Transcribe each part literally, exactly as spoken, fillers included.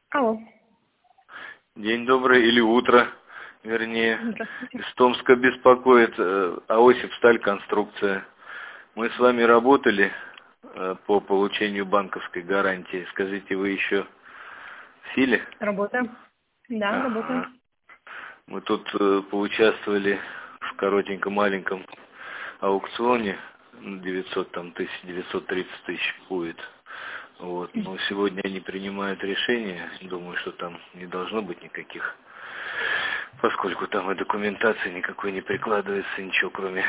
Алло. День добрый или утро, вернее. Здравствуйте. Из Томска беспокоит э, Аосип Сталь Конструкция. Мы с вами работали э, по получению банковской гарантии. Скажите, вы еще в силе? Работаем. Да, Ага. работаем. Мы тут э, поучаствовали в коротеньком маленьком аукционе. девятьсот там тысяч, девятьсот тридцать тысяч будет. Вот. Но сегодня они принимают решение. Думаю, что там не должно быть никаких, поскольку там и документации никакой не прикладывается, ничего, кроме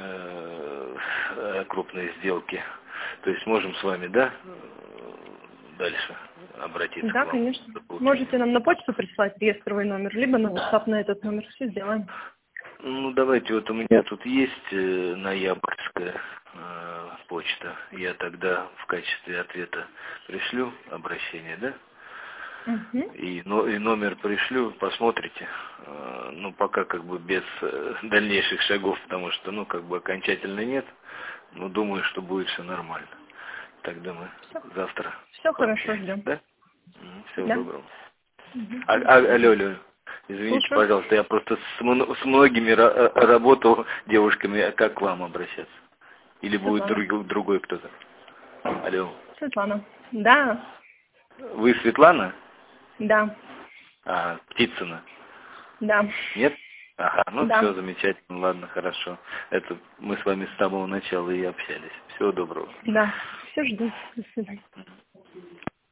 э, крупной сделки. То есть можем с вами, да, дальше обратиться Да, к вам? конечно. Можете нам на почту прислать реестровый номер, либо на WhatsApp на этот номер. Все сделаем. Ну, давайте, вот у меня тут есть э, ноябрьская э, почта. Я тогда в качестве ответа пришлю обращение, да? Угу. И, но, и номер пришлю, посмотрите. Э, ну, пока как бы без э, дальнейших шагов, потому что, ну, как бы окончательно нет. Но думаю, что будет все нормально. Тогда мы Все, завтра все хорошо, пообщаемся, ждем. да? Всего Да. доброго. Угу. А, а, алло, алло. Извините, Слушаю. пожалуйста, я просто с, мно- с многими ра- работал девушками, а как к вам обращаться? Или будет Светлана. друг- другой кто-то? Алло. Светлана. Да. Вы Светлана? Да. А, Птицына? Да. Нет? Ага, ну Да. все, замечательно, ладно, хорошо. Это мы с вами с самого начала и общались. Всего доброго. Да. Все жду. До свидания.